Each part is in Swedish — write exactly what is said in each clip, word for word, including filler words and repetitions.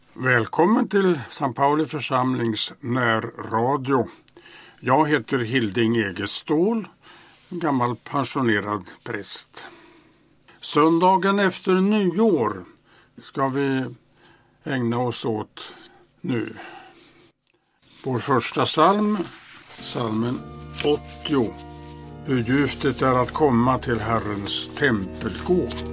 Välkommen till Sankt Pauli församlings närradio. Jag heter Hilding Egestål, gammal pensionerad präst. Söndagen efter nyår ska vi ägna oss åt nu. Vår första psalm, psalmen åttio. Hur djupt det är att komma till Herrens tempelgård.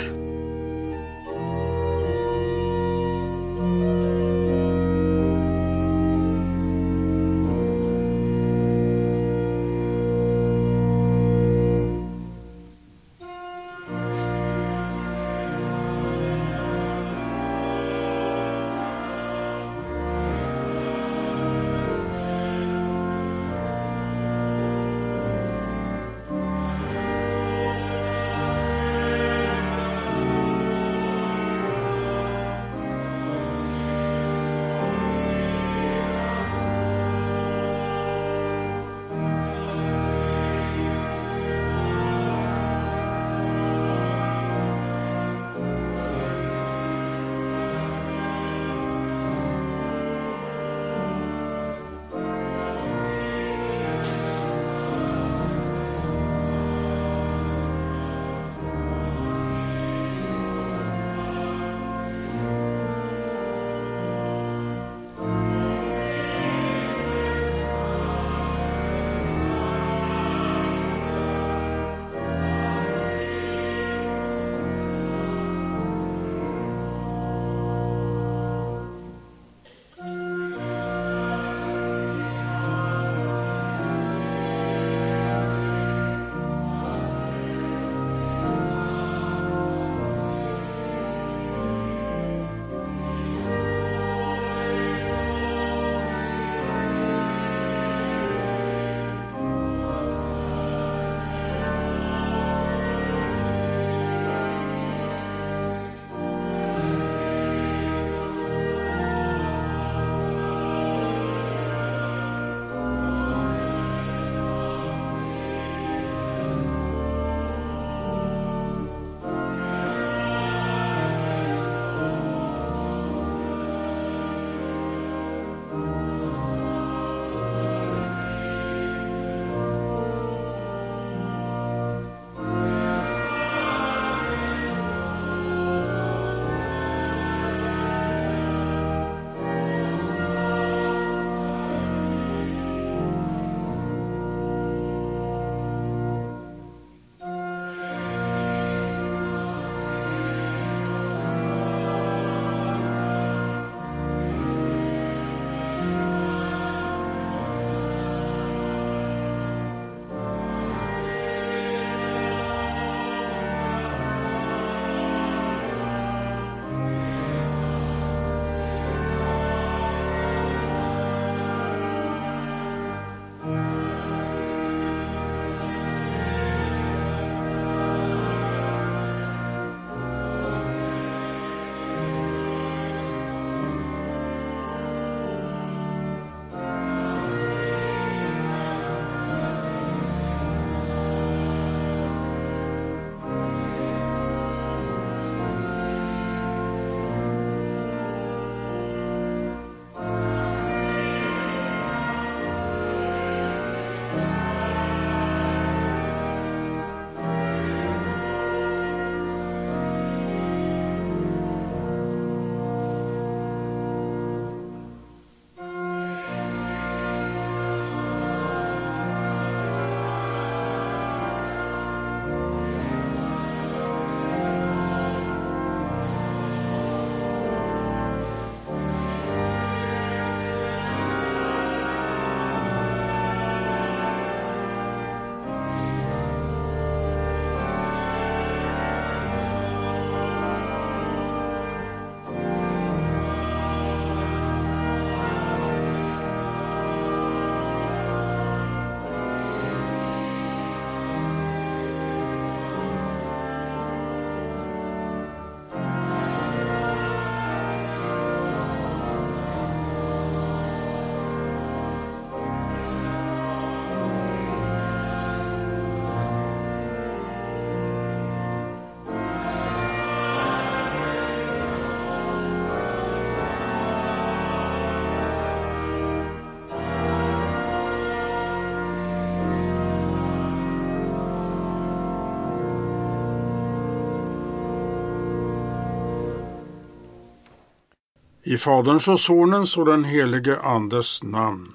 I Faderns och Sonens och den helige Andes namn.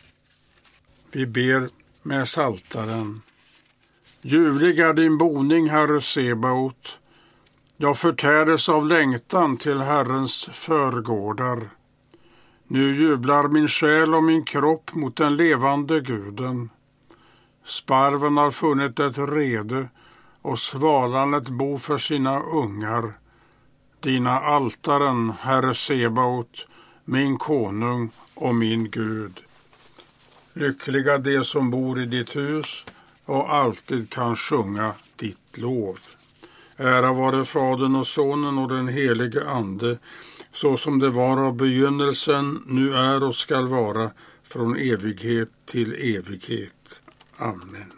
Vi ber med saltaren. Ljuvlig är din boning, Herre Sebaot. Jag förtäres av längtan till Herrens förgårdar. Nu jublar min själ och min kropp mot den levande guden. Sparven har funnit ett rede och svalan ett bo för sina ungar. Dina altaren, Herre Sebaot, min konung och min Gud. Lyckliga de som bor i ditt hus och alltid kan sjunga ditt lov. Ära vare Fadern och Sonen och den helige Ande, så som det var av begynnelsen, nu är och skall vara, från evighet till evighet. Amen.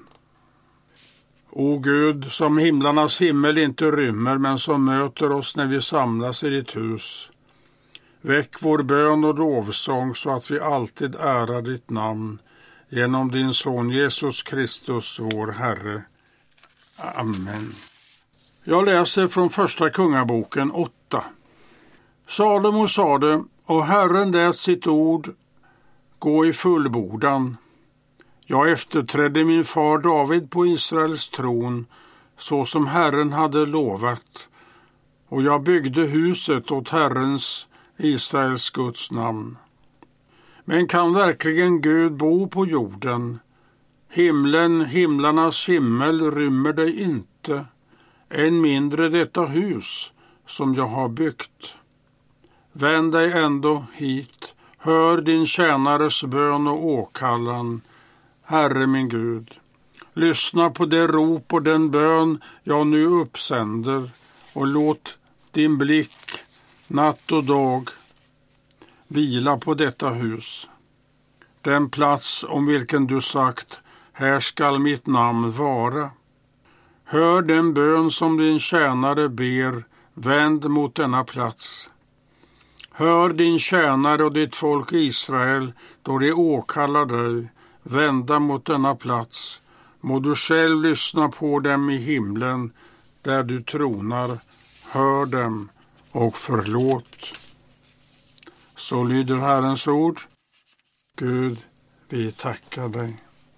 O Gud, som himlarnas himmel inte rymmer, men som möter oss när vi samlas i ditt hus. Väck vår bön och lovsång så att vi alltid ärar ditt namn, genom din son Jesus Kristus, vår Herre. Amen. Jag läser från första kungaboken åtta. Salomo sade, och Herren lät sitt ord gå i fullbordan. Jag efterträdde min far David på Israels tron, så som Herren hade lovat, och jag byggde huset åt Herrens, Israels Guds namn. Men kan verkligen Gud bo på jorden? Himlen, himlarnas himmel rymmer dig inte, än mindre detta hus som jag har byggt. Vänd dig ändå hit, hör din tjänares bön och åkallan, Herre min Gud. Lyssna på det rop och den bön jag nu uppsänder, och låt din blick natt och dag vila på detta hus, den plats om vilken du sagt, här skall mitt namn vara. Hör den bön som din tjänare ber, vänd mot denna plats. Hör din tjänare och ditt folk Israel, då de åkallar dig, vända mot denna plats. Må du själv lyssna på dem i himlen, där du tronar, hör dem och förlåt. Så lyder Herrens ord. Gud, vi tackar dig.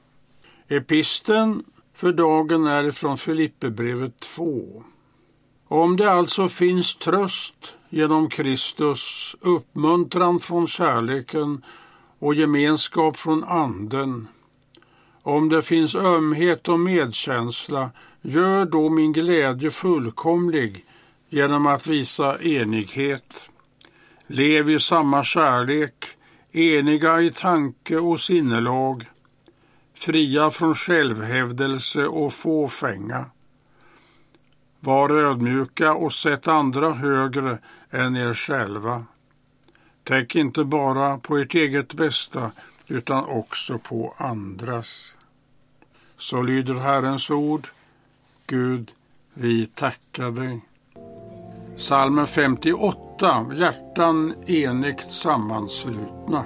Episten för dagen är från Filipperbrevet två. Om det alltså finns tröst genom Kristus, uppmuntran från kärleken och gemenskap från anden, om det finns ömhet och medkänsla, gör då min glädje fullkomlig genom att visa enighet. Lev i samma kärlek, eniga i tanke och sinnelag, fria från självhävdelse och fåfänga. Var ödmjuka och sätt andra högre än er själva. Tänk inte bara på ert eget bästa, utan också på andras. Så lyder Herrens ord. Gud, vi tackar dig. Psalmen femtioåtta, hjärtan enigt sammanslutna.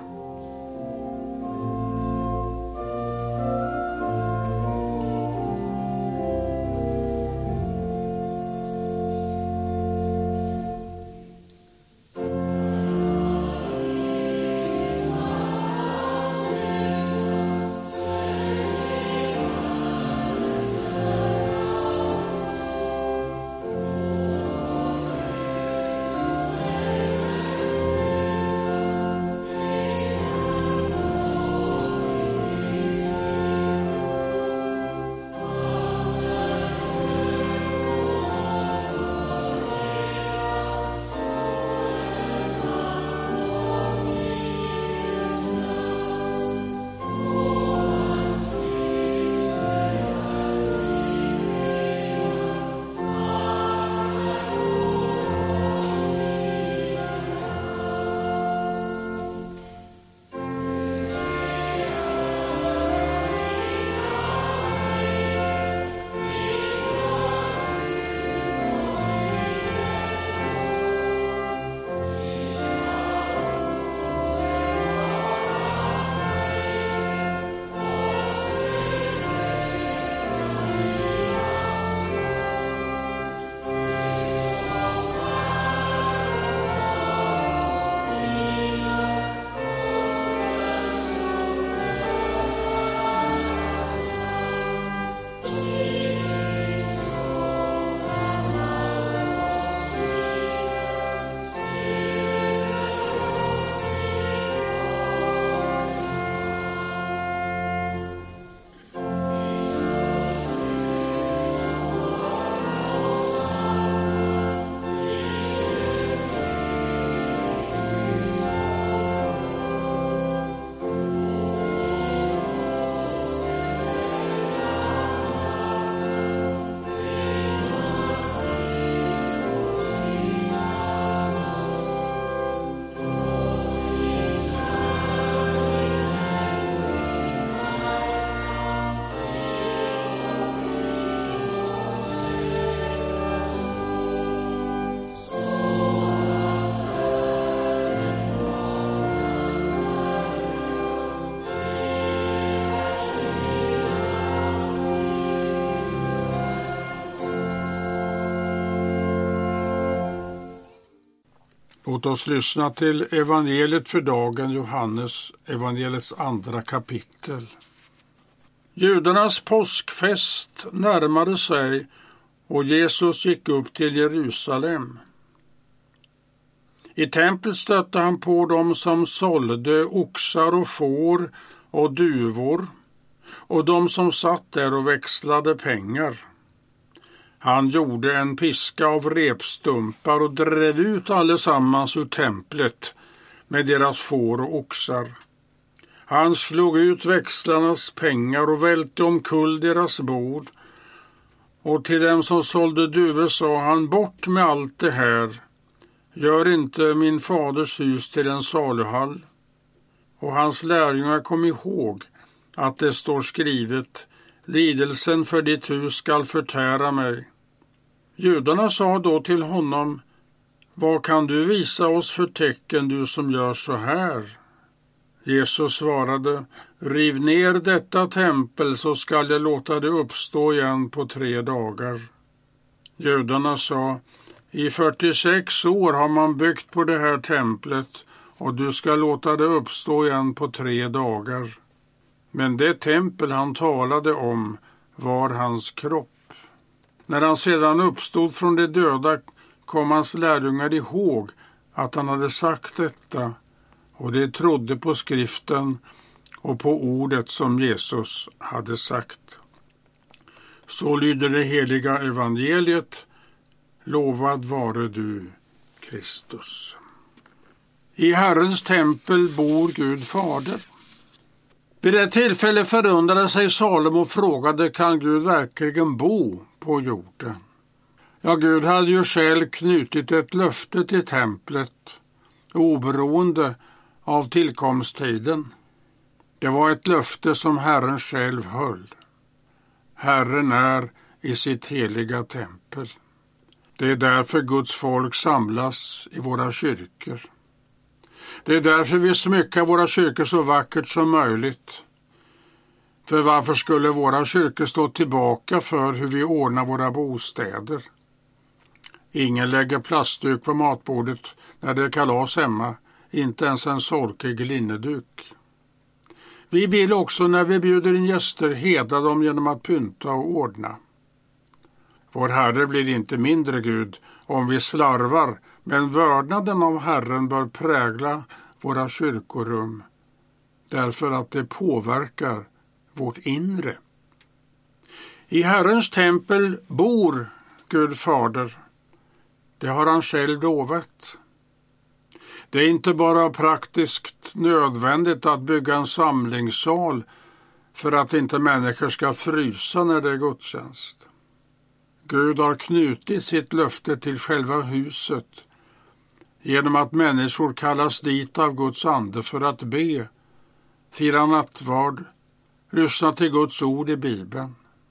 Låt oss lyssna till evangeliet för dagen, Johannes evangeliets andra kapitel. Judarnas påskfest närmade sig och Jesus gick upp till Jerusalem. I templet stötte han på dem som sålde oxar och får och duvor och de som satt där och växlade pengar. Han gjorde en piska av repstumpar och drev ut allesammans ur templet med deras får och oxar. Han slog ut växlarnas pengar och välte omkull deras bord. Och till dem som sålde duvor sa han: bort med allt det här. Gör inte min faders hus till en saluhall. Och hans lärjungar kom ihåg att det står skrivet: lidelsen för ditt hus skall förtära mig. Judarna sa då till honom: vad kan du visa oss för tecken, du som gör så här? Jesus svarade: riv ner detta tempel så skall jag låta det uppstå igen på tre dagar. Judarna sa: i fyrtiosex år har man byggt på det här templet och du ska låta det uppstå igen på tre dagar. Men det tempel han talade om var hans kropp. När han sedan uppstod från de döda kom hans lärjungar ihåg att han hade sagt detta, och de trodde på skriften och på ordet som Jesus hade sagt. Så lyder det heliga evangeliet. Lovad vare du, Kristus. I Herrens tempel bor Gud fader. Vid det tillfälle förundrade sig Salomo och frågade: kan Gud verkligen bo på jorden? Ja, Gud hade ju själv knutit ett löfte till templet, oberoende av tillkomsttiden. Det var ett löfte som Herren själv höll. Herren är i sitt heliga tempel. Det är därför Guds folk samlas i våra kyrkor. Det är därför vi smyckar våra kyrkor så vackert som möjligt. För varför skulle våra kyrkor stå tillbaka för hur vi ordnar våra bostäder? Ingen lägger plastduk på matbordet när det är kalas hemma, inte ens en sorkig linneduk. Vi vill också när vi bjuder in gäster hedra dem genom att pynta och ordna. Vår Herre blir inte mindre Gud om vi slarvar, men vördnaden av Herren bör prägla våra kyrkorum, därför att det påverkar vårt inre. I Herrens tempel bor Gud fader. Det har han själv lovat. Det är inte bara praktiskt nödvändigt att bygga en samlingssal för att inte människor ska frysa när det är gudstjänst. Gud har knutit sitt löfte till själva huset genom att människor kallas dit av Guds ande för att be, fira nattvard, lyssna till Guds ord i Bibeln.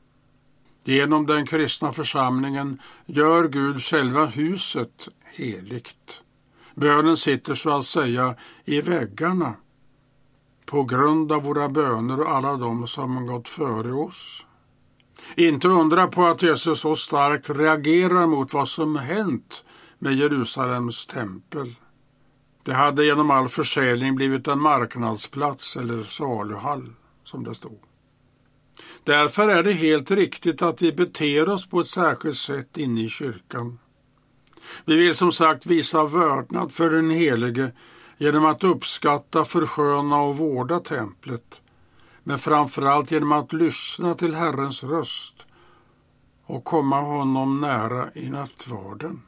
Genom den kristna församlingen gör Gud själva huset heligt. Bönen sitter så att säga i väggarna på grund av våra böner och alla de som har gått före oss. Inte undra på att Jesus så starkt reagerar mot vad som hänt med Jerusalems tempel. Det hade genom all försäljning blivit en marknadsplats eller saluhall, som det stod. Därför är det helt riktigt att vi beter oss på ett särskilt sätt inne i kyrkan. Vi vill som sagt visa vördnad för den helige genom att uppskatta, försköna och vårda templet, men framförallt genom att lyssna till Herrens röst och komma honom nära i nattvarden.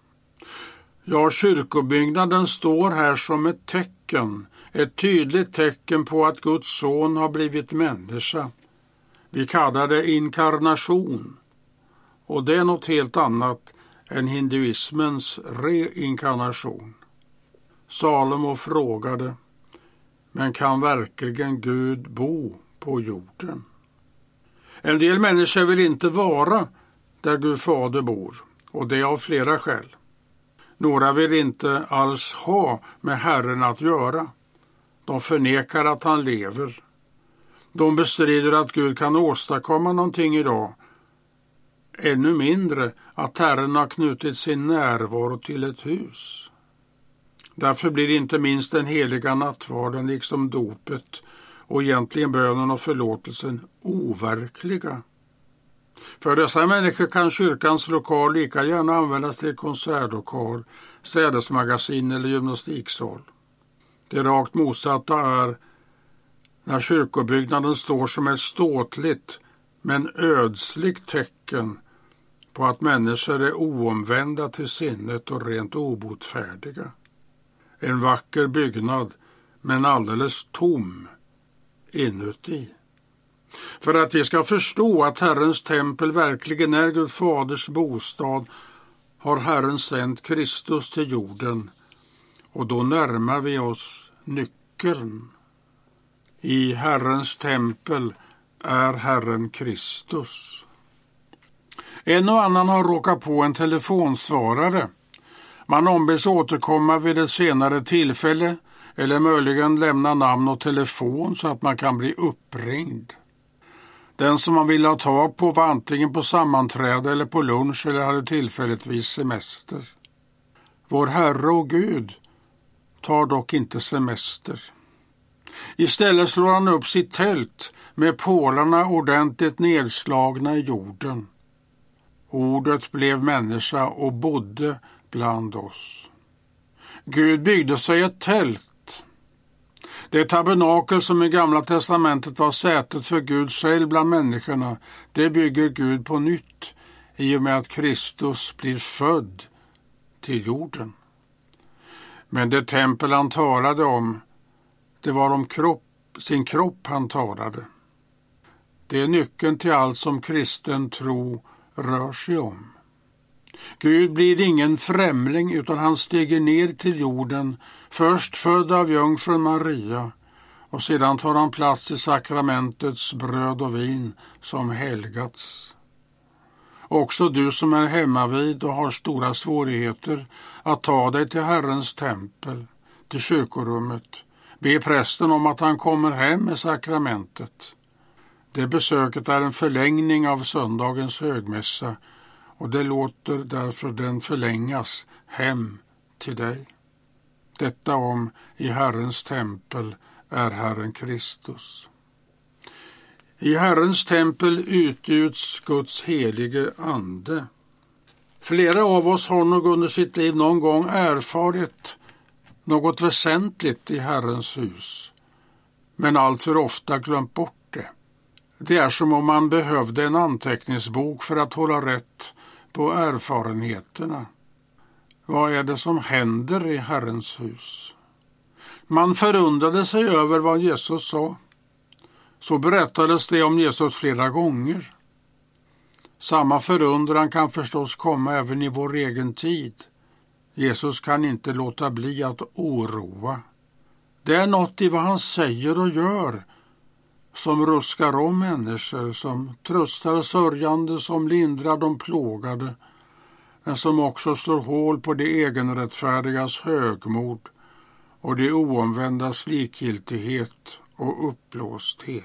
Ja, kyrkobyggnaden står här som ett tecken, ett tydligt tecken på att Guds son har blivit människa. Vi kallar det inkarnation, och det är något helt annat än hinduismens reinkarnation. Salomo frågade: men kan verkligen Gud bo på jorden? En del människor vill inte vara där Gud fader bor, och det av flera skäl. Några vill inte alls ha med Herren att göra. De förnekar att han lever. De bestrider att Gud kan åstadkomma någonting idag. Ännu mindre att Herren har knutit sin närvaro till ett hus. Därför blir inte minst den heliga nattvarden liksom dopet och egentligen bönen och förlåtelsen overkliga. För dessa människor kan kyrkans lokal lika gärna användas till konsertlokal, sädesmagasin eller gymnastiksal. Det rakt motsatta är när kyrkobyggnaden står som ett ståtligt men ödsligt tecken på att människor är oomvända till sinnet och rent obotfärdiga. En vacker byggnad men alldeles tom inuti. För att vi ska förstå att Herrens tempel verkligen är Gud faders bostad har Herren sänt Kristus till jorden, och då närmar vi oss nyckeln. I Herrens tempel är Herren Kristus. En och annan har råkat på en telefonsvarare. Man ombeds återkomma vid ett senare tillfälle eller möjligen lämna namn och telefon så att man kan bli uppringd. Den som man ville ha tag på var antingen på sammanträde eller på lunch eller hade tillfälligtvis semester. Vår Herre och Gud tar dock inte semester. Istället slår han upp sitt tält med pålarna ordentligt nedslagna i jorden. Ordet blev människa och bodde bland oss. Gud byggde sig ett tält. Det tabernakel som i Gamla testamentet var sätet för Gud själv bland människorna, det bygger Gud på nytt i och med att Kristus blir född till jorden. Men det tempel han talade om, det var om kropp, sin kropp han talade. Det är nyckeln till allt som kristen tro rör sig om. Gud blir ingen främling utan han stiger ner till jorden, först född av jungfrun Maria, och sedan tar han plats i sakramentets bröd och vin som helgats. Också du som är hemmavid och har stora svårigheter att ta dig till Herrens tempel, till kyrkorummet, be prästen om att han kommer hem med sakramentet. Det besöket är en förlängning av söndagens högmässa, och det låter därför den förlängas hem till dig. Detta om i Herrens tempel är Herren Kristus. I Herrens tempel utgjuts Guds helige ande. Flera av oss har nog under sitt liv någon gång erfarit något väsentligt i Herrens hus, men allt för ofta glömt bort det. Det är som om man behövde en anteckningsbok för att hålla rätt på erfarenheterna. Vad är det som händer i Herrens hus? Man förundrade sig över vad Jesus sa. Så berättades det om Jesus flera gånger. Samma förundran kan förstås komma även i vår egen tid. Jesus kan inte låta bli att oroa. Det är något i vad han säger och gör som ruskar om människor, som tröstar sörjande, som lindrar de plågade, men som också slår hål på det egenrättfärdigas högmod och det oomvändas likgiltighet och uppblåsthet.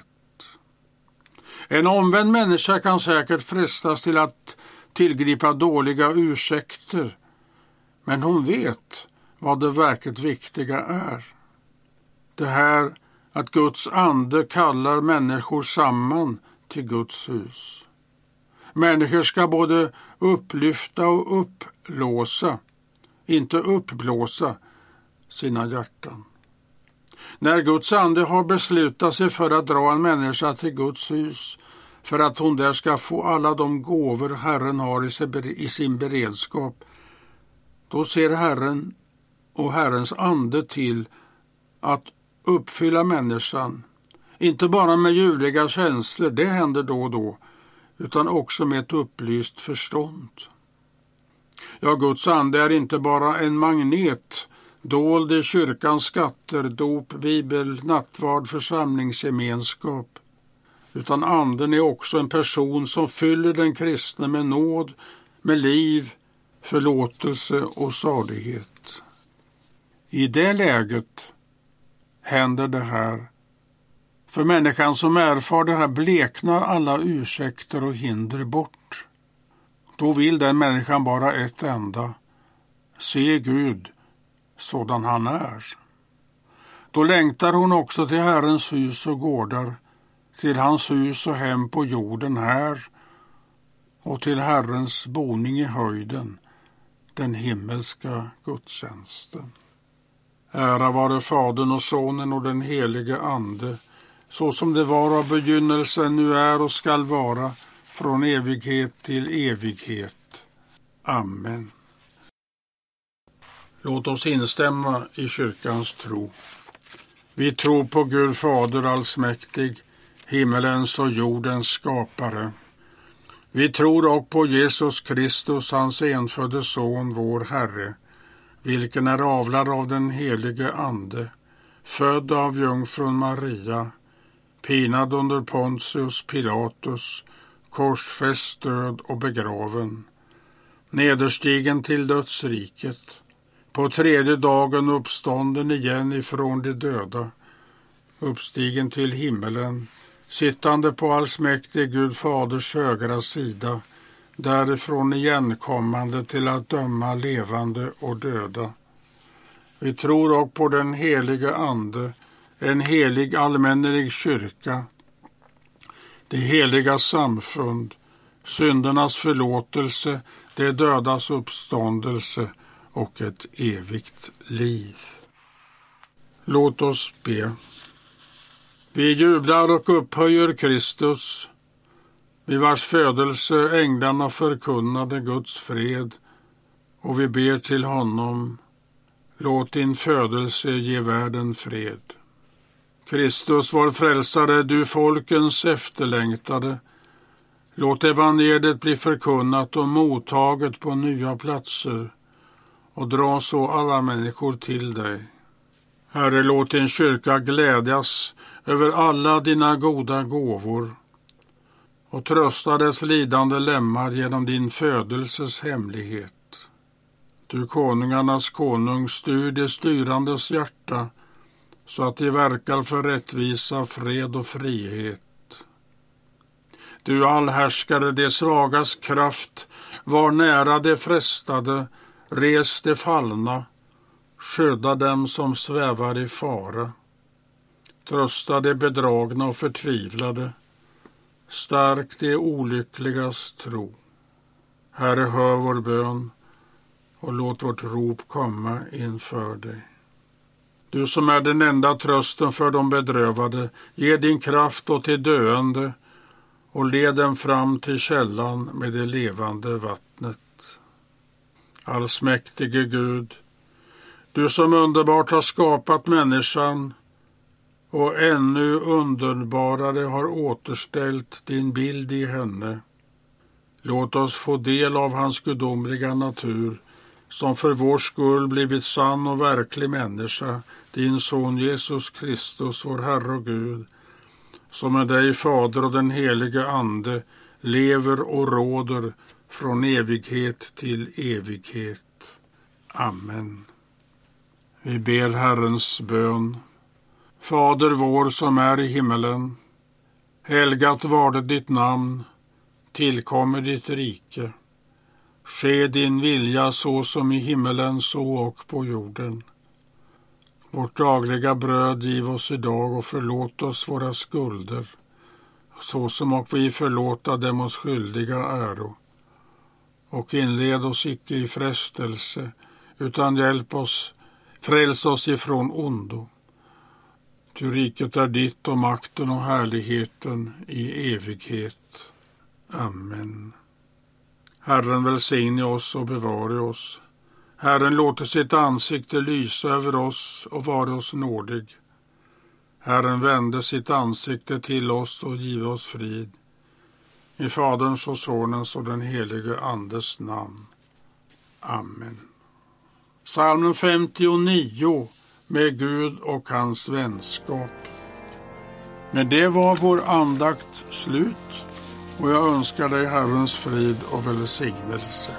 En omvänd människa kan säkert frestas till att tillgripa dåliga ursäkter, men hon vet vad det verkligt viktiga är. Det här att Guds ande kallar människor samman till Guds hus. Människor ska både upplyfta och upplåsa, inte uppblåsa sina hjärtan. När Guds ande har beslutat sig för att dra en människa till Guds hus, för att hon där ska få alla de gåvor Herren har i sin beredskap, då ser Herren och Herrens ande till att uppfylla människan, inte bara med ljuvliga känslor, det händer då och då, utan också med ett upplyst förstånd. Ja, Guds ande är inte bara en magnet, dold i kyrkans skatter, dop, bibel, nattvard, församlingsgemenskap, utan anden är också en person som fyller den kristne med nåd, med liv, förlåtelse och salighet. I det läget händer det här. För människan som erfar det här bleknar alla ursäkter och hinder bort. Då vill den människan bara ett enda: se Gud sådan han är. Då längtar hon också till Herrens hus och gårdar, till hans hus och hem på jorden här och till Herrens boning i höjden, den himmelska gudstjänsten. Ära vare Fadern och Sonen och den helige Ande, så som det var av begynnelsen, nu är och skall vara, från evighet till evighet. Amen. Låt oss instämma i kyrkans tro. Vi tror på Gud Fader allsmäktig, himmelens och jordens skapare. Vi tror också på Jesus Kristus, hans enfödde son, vår Herre, vilken är avlad av den helige Ande, född av jungfrun Maria, pinad under Pontius Pilatus, korsfäst, död och begraven, nederstigen till dödsriket, på tredje dagen uppstånden igen ifrån de döda, uppstigen till himmelen, sittande på allsmäktig Gud Faders högra sida, därifrån igenkommande till att döma levande och döda. Vi tror också på den helige Ande, en helig allmännelig kyrka, det heliga samfund, syndernas förlåtelse, det dödas uppståndelse och ett evigt liv. Låt oss be. Vi jublar och upphöjer Kristus, vid vars födelse änglarna förkunnade Guds fred, och vi ber till honom: låt din födelse ge världen fred. Kristus, vår frälsare, du folkens efterlängtade, låt evangeliet bli förkunnat och mottaget på nya platser, och dra så alla människor till dig. Herre, låt din kyrka glädjas över alla dina goda gåvor, och trösta dess lidande lemmar genom din födelses hemlighet. Du konungarnas konung, styr de styrandes hjärta, så att de verkar för rättvisa, fred och frihet. Du allhärskare, de svagas kraft, var nära de frestade, res de fallna, skydda dem som svävar i fara. Trösta de bedragna och förtvivlade, stärk de olyckligas tro. Herre, hör vår bön och låt vårt rop komma inför dig. Du som är den enda trösten för de bedrövade, ge din kraft åt de döende och led dem fram till källan med det levande vattnet. Allsmäktige Gud, du som underbart har skapat människan och ännu underbarare har återställt din bild i henne, låt oss få del av hans gudomliga natur, som för vår skull blivit sann och verklig människa, din son Jesus Kristus, vår Herre och Gud, som med dig Fader och den helige Ande lever och råder från evighet till evighet. Amen. Vi ber Herrens bön. Fader vår som är i himmelen, helgat varde ditt namn, tillkommer ditt rike. Ske din vilja så som i himmelen så och på jorden. Vårt dagliga bröd giv oss idag och förlåt oss våra skulder, så som och vi förlåta dem oss skyldiga äro. Och inled oss icke i frestelse, utan hjälp oss, fräls oss ifrån ondo. Ty riket är ditt och makten och härligheten i evighet. Amen. Herren välsigne oss och bevare oss. Herren låter sitt ansikte lysa över oss och vara oss nådig. Herren vände sitt ansikte till oss och giv oss frid. I Faderns och Sonens och den helige Andes namn. Amen. Psalm femtionio, med Gud och hans vänskap. Men det var vår andakt slut, och jag önskar dig Herrens frid och välsignelse.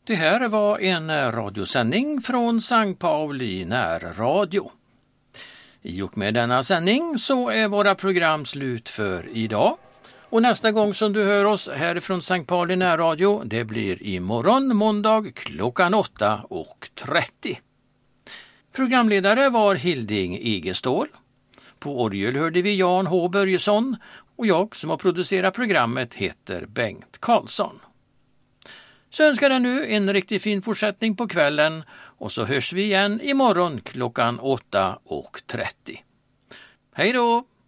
Det här var en radiosändning från Sankt Pauli närradio. I och med denna sändning så är våra program slut för idag. Och nästa gång som du hör oss härifrån Sankt Pauli närradio, det blir imorgon måndag klockan åtta och trettio. Programledare var Hilding Igestål. På orgel hörde vi Jan H. Börjesson och jag som har producerat programmet heter Bengt Karlsson. Så önskar jag nu en riktigt fin fortsättning på kvällen och så hörs vi igen imorgon klockan åtta och trettio. Hej då!